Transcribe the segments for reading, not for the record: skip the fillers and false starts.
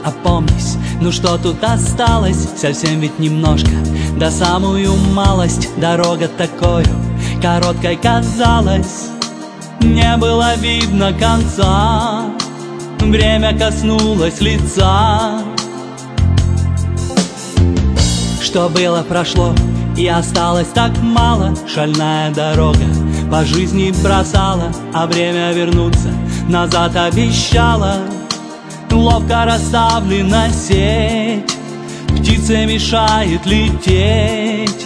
опомнись, ну что тут осталось? Совсем ведь немножко, да самую малость. Дорога такою короткой казалась, не было видно конца. Время коснулось лица. Что было, прошло, и осталось так мало. Шальная дорога по жизни бросала, а время вернуться назад обещала. Ловко расставлена сеть, птице мешает лететь.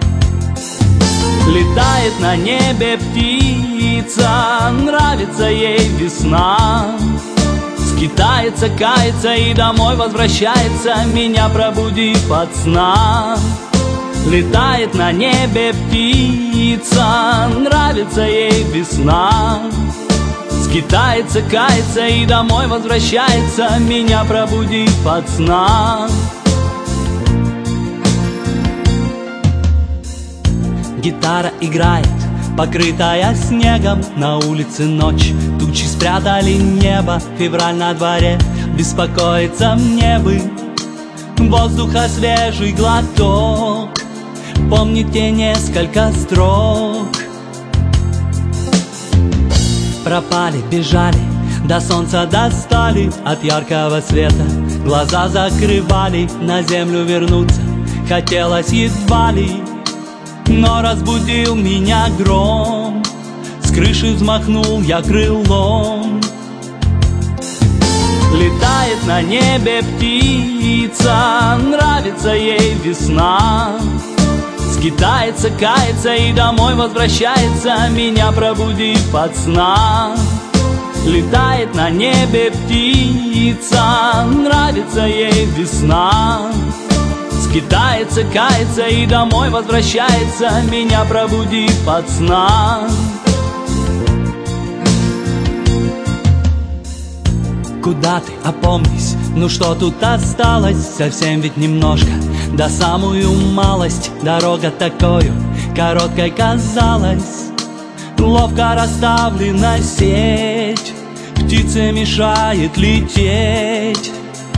Летает на небе птица, нравится ей весна. Скитается, кается и домой возвращается, меня пробудив от сна. Летает на небе птица, нравится ей весна. Скитается, кается и домой возвращается, меня пробудив от сна. Гитара играет, покрытая снегом, на улице ночь, тучи спрятали небо. Февраль на дворе, беспокоится мне бы, воздуха свежий глоток. Помните несколько строк. Пропали, бежали, до солнца достали, от яркого света глаза закрывали. На землю вернуться хотелось едва ли, но разбудил меня гром. С крыши взмахнул я крылом. Летает на небе птица, нравится ей весна. Скитается, кается и домой возвращается, меня пробудив от сна. Летает на небе птица, нравится ей весна. Скитается, кается и домой возвращается, меня пробудив от сна. Куда ты, опомнись, ну что тут осталось? Совсем ведь немножко, да самую малость. Дорога такою короткой казалась, ловко расставлена сеть, птице мешает лететь.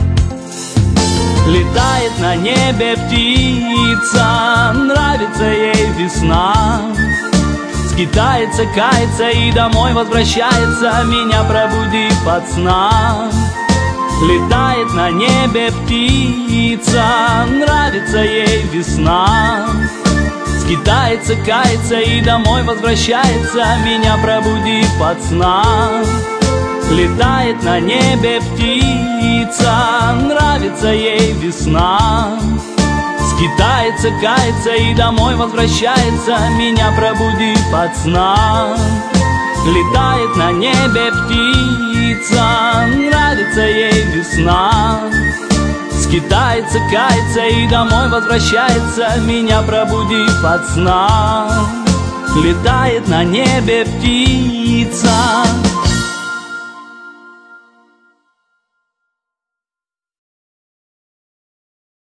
Летает на небе птица, нравится ей весна. Скитается, кается и домой возвращается, меня пробудив от сна. Летает на небе птица, нравится ей весна. Скитается, кается и домой возвращается, меня пробудив от сна. Летает на небе птица, нравится ей весна. Скитается, кается и домой возвращается, меня пробудив от сна. Летает на небе птица, нравится ей весна. Скитается, кается и домой возвращается, меня пробудив от сна. Летает на небе птица.